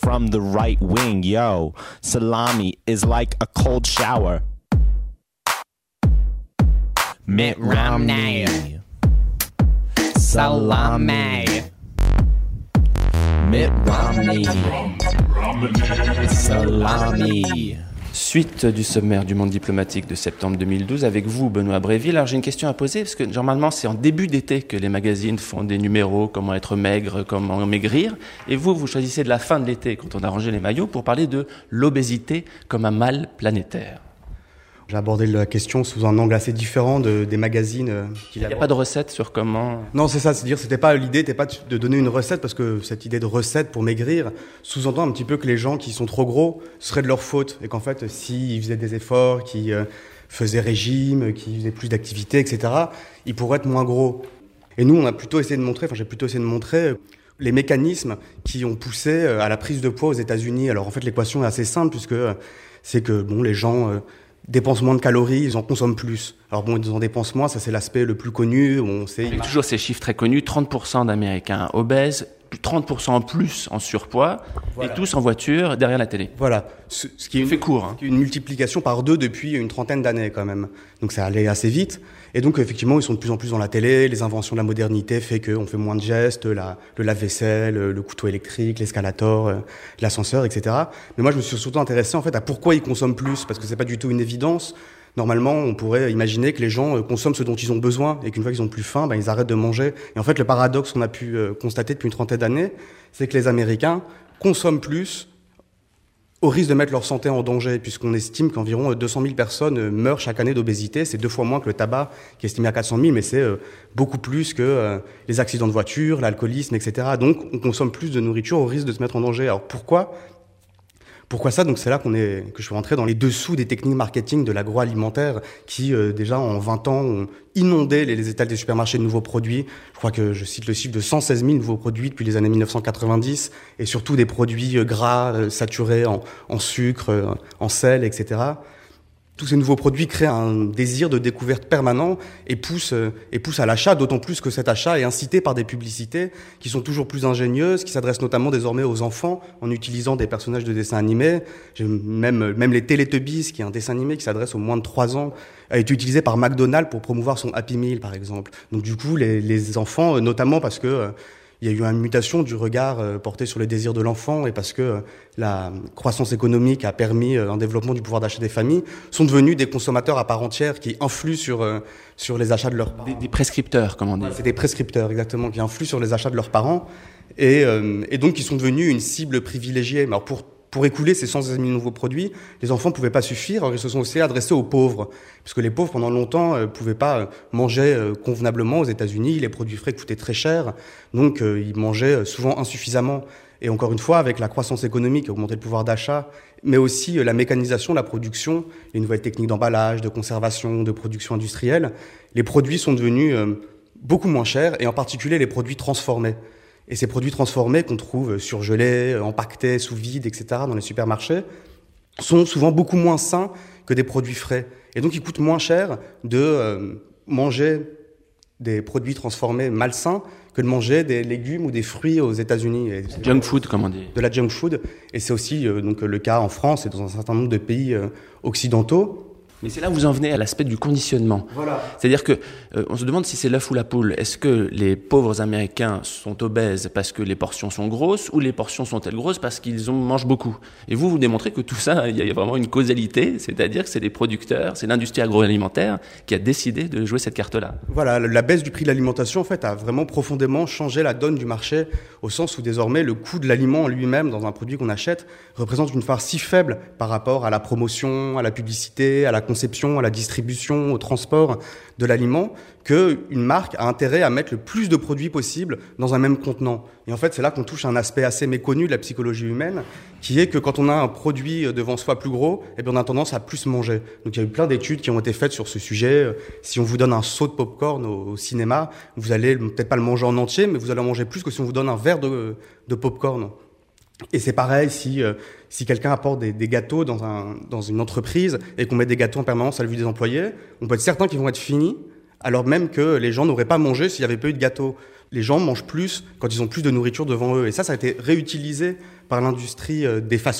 from the right wing. Yo, salami is like a cold shower. Mitt Romney. Salami. Mitt Romney. Salami. Suite du sommaire du Monde diplomatique de septembre 2012 avec vous, Benoît Bréville. Alors j'ai une question à poser parce que normalement c'est en début d'été que les magazines font des numéros, comment être maigre, comment maigrir. Et vous choisissez de la fin de l'été, quand on a rangé les maillots, pour parler de l'obésité comme un mal planétaire. J'ai abordé la question sous un angle assez différent des magazines. Il n'y a pas de recette sur comment... Non, c'est ça, c'est-à-dire l'idée n'était pas de donner une recette, parce que cette idée de recette pour maigrir sous-entend un petit peu que les gens qui sont trop gros seraient de leur faute, et qu'en fait, s'ils faisaient des efforts, qu'ils faisaient régime, qu'ils faisaient plus d'activités, etc., ils pourraient être moins gros. Et nous, j'ai plutôt essayé de montrer les mécanismes qui ont poussé à la prise de poids aux États-Unis. Alors en fait, l'équation est assez simple, puisque c'est que les gens... dépensent moins de calories, ils en consomment plus. Alors bon, ils en dépensent moins, ça c'est l'aspect le plus connu. On sait. Avec toujours ces chiffres très connus, 30% d'Américains obèses, 30% en plus en surpoids, voilà. Et tous en voiture derrière la télé. Voilà. Ce qui est fait court. Hein. Une multiplication par 2 depuis une trentaine d'années quand même. Donc ça allait assez vite. Et donc effectivement, ils sont de plus en plus dans la télé. Les inventions de la modernité fait qu'on fait moins de gestes, le lave-vaisselle, le couteau électrique, l'escalator, l'ascenseur, etc. Mais moi, je me suis surtout intéressé en fait à pourquoi ils consomment plus, parce que c'est pas du tout une évidence. Normalement, on pourrait imaginer que les gens consomment ce dont ils ont besoin et qu'une fois qu'ils ont plus faim, ils arrêtent de manger. Et en fait, le paradoxe qu'on a pu constater depuis une trentaine d'années, c'est que les Américains consomment plus au risque de mettre leur santé en danger, puisqu'on estime qu'environ 200 000 personnes meurent chaque année d'obésité. C'est 2 fois moins que le tabac, qui est estimé à 400 000, mais c'est beaucoup plus que les accidents de voiture, l'alcoolisme, etc. Donc, on consomme plus de nourriture au risque de se mettre en danger. Alors, pourquoi ça? Donc c'est là que je suis rentré dans les dessous des techniques marketing de l'agroalimentaire qui, déjà en 20 ans, ont inondé les étals des supermarchés de nouveaux produits. Je crois que je cite le chiffre de 116 000 nouveaux produits depuis les années 1990, et surtout des produits gras, saturés en sucre, en sel, etc. Tous ces nouveaux produits créent un désir de découverte permanent et poussent à l'achat, d'autant plus que cet achat est incité par des publicités qui sont toujours plus ingénieuses, qui s'adressent notamment désormais aux enfants en utilisant des personnages de dessins animés. Même les Teletubbies, qui est un dessin animé qui s'adresse aux moins de 3 ans, a été utilisé par McDonald's pour promouvoir son Happy Meal, par exemple. Donc du coup, les enfants, notamment parce que il y a eu une mutation du regard porté sur les désirs de l'enfant, et parce que la croissance économique a permis un développement du pouvoir d'achat des familles, sont devenus des consommateurs à part entière qui influent sur les achats de leurs parents. Des prescripteurs, comme on dit. C'est des prescripteurs, exactement, qui influent sur les achats de leurs parents, et donc qui sont devenus une cible privilégiée. Alors pour écouler ces 116 000 nouveaux produits, les enfants ne pouvaient pas suffire, alors ils se sont aussi adressés aux pauvres, puisque les pauvres, pendant longtemps, ne pouvaient pas manger convenablement aux États-Unis, les produits frais coûtaient très cher, donc ils mangeaient souvent insuffisamment. Et encore une fois, avec la croissance économique, augmenter le pouvoir d'achat, mais aussi la mécanisation de la production, les nouvelles techniques d'emballage, de conservation, de production industrielle, les produits sont devenus beaucoup moins chers, et en particulier les produits transformés. Et ces produits transformés qu'on trouve surgelés, empaquetés, sous vide, etc. dans les supermarchés, sont souvent beaucoup moins sains que des produits frais. Et donc, il coûte moins cher de manger des produits transformés malsains que de manger des légumes ou des fruits aux États-Unis. Junk food, comme on dit. De la junk food. Et c'est aussi donc le cas en France et dans un certain nombre de pays occidentaux. Mais c'est là où vous en venez à l'aspect du conditionnement. Voilà. C'est-à-dire que on se demande si c'est l'œuf ou la poule. Est-ce que les pauvres Américains sont obèses parce que les portions sont grosses, ou les portions sont-elles grosses parce qu'ils mangent beaucoup? Et vous démontrez que tout ça, il y a vraiment une causalité, c'est-à-dire que c'est les producteurs, c'est l'industrie agroalimentaire qui a décidé de jouer cette carte-là. Voilà, la baisse du prix de l'alimentation, en fait, a vraiment profondément changé la donne du marché, au sens où désormais le coût de l'aliment en lui-même dans un produit qu'on achète représente une part si faible par rapport à la promotion, à la publicité, à la conception, à la distribution, au transport de l'aliment, qu'une marque a intérêt à mettre le plus de produits possible dans un même contenant. Et en fait, c'est là qu'on touche un aspect assez méconnu de la psychologie humaine, qui est que quand on a un produit devant soi plus gros, eh bien, on a tendance à plus manger. Donc il y a eu plein d'études qui ont été faites sur ce sujet. Si on vous donne un seau de popcorn au cinéma, vous allez peut-être pas le manger en entier, mais vous allez en manger plus que si on vous donne un verre de popcorn. Et c'est pareil si quelqu'un apporte des gâteaux dans une entreprise et qu'on met des gâteaux en permanence à la vue des employés, on peut être certain qu'ils vont être finis, alors même que les gens n'auraient pas mangé s'il n'y avait pas eu de gâteaux. les gens mangent plus quand ils ont plus de nourriture devant eux. Et ça a été réutilisé par l'industrie des fast